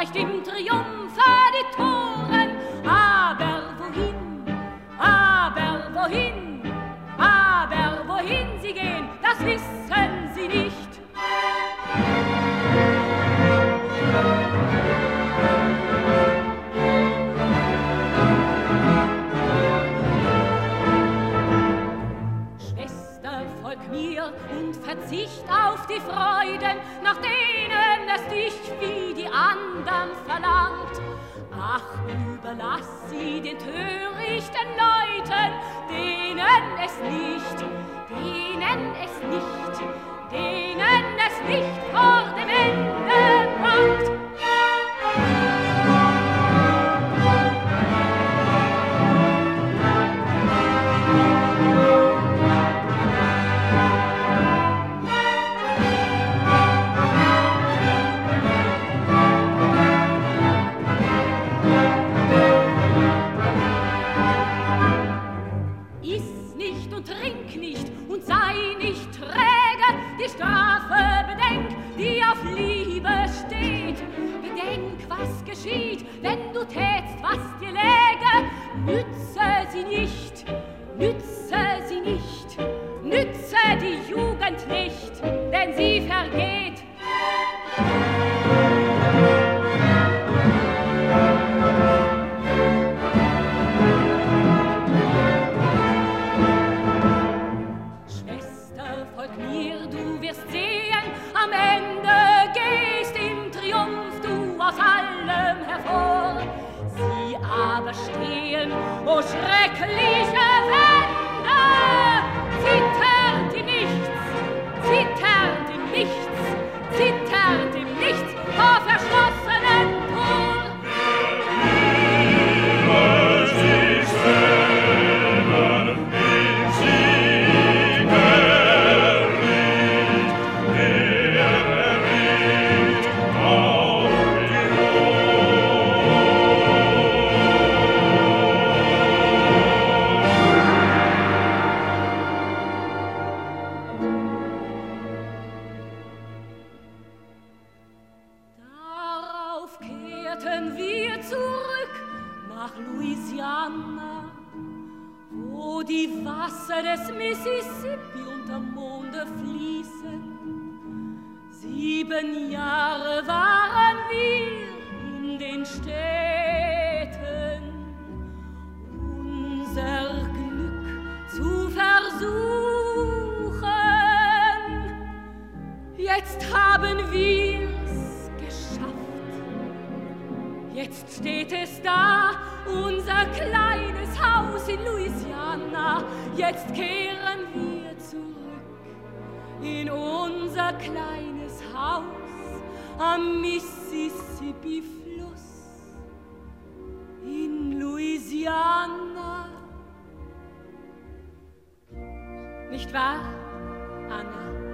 nicht im Triumphe die Toren. Aber wohin, aber wohin, aber wohin sie gehen, das wissen sie nicht. Schwester, folg mir und verzicht auf die Freuden, nach denen es dich wie die andern verlangt. Ach, überlass sie den törichten Leuten, denen es nicht, denen es nicht, denen es nicht vor dem Ende prangt. Trink nicht und sei nicht träge, die Strafe bedenk, die auf Liebe steht. Bedenk, was geschieht, wenn du tätst, was dir läge. Nütze sie nicht, nütze sie nicht, nütze die Jugend nicht, denn sie vergeht. Am Ende gehst im Triumph du aus allem hervor. Sie aber stehen, o schreckliche Wände, zittert im Nichts, zittert im Nichts, zittert im Nichts vor verschlossenen Tor. Wir zurück nach Louisiana, wo die Wasser des Mississippi unterm Monde fließen. 7 Jahre waren wir in den Städten, unser Glück zu versuchen. Jetzt haben wir's geschafft. Jetzt steht es da, unser kleines Haus in Louisiana. Jetzt kehren wir zurück in unser kleines Haus am Mississippi-Fluss in Louisiana. Nicht wahr, Anna?